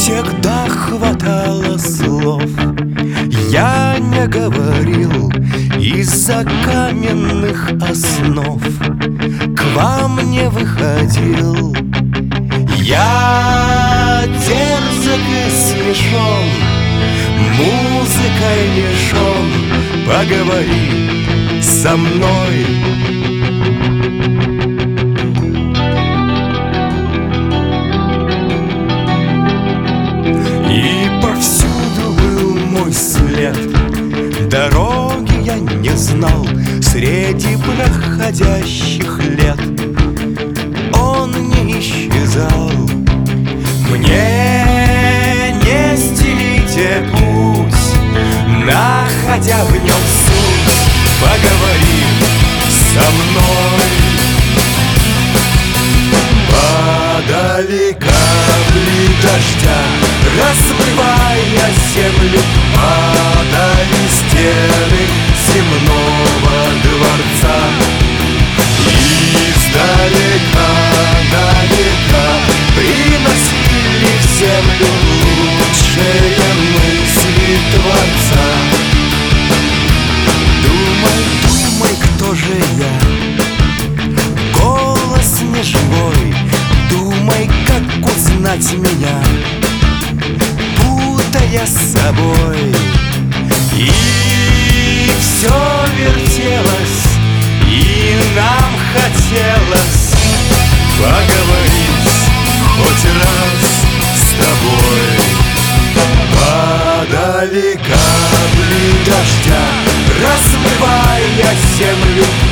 всегда хватало слов. Я не говорил из-за каменных основ, к вам не выходил. Я дерзок и смешон, музыкой лишен. Поговори со мной. И повсюду был мой след, дороги я не знал среди проходящих лет. Он не исчезал. Мне не стелите путь, находя в нем суть. Поговори со мной. Падали капли дождя, размывая землю. Падали стены земного дворца. Издалека на века приносили в землю лучшие мысли Творца. Думай, думай, кто же я? Голос не живой. Думай, как узнать меня, путая с собой. И все вертелось, и нам хотелось поговорить хоть раз с тобой. Падали капли дождя, размывая землю.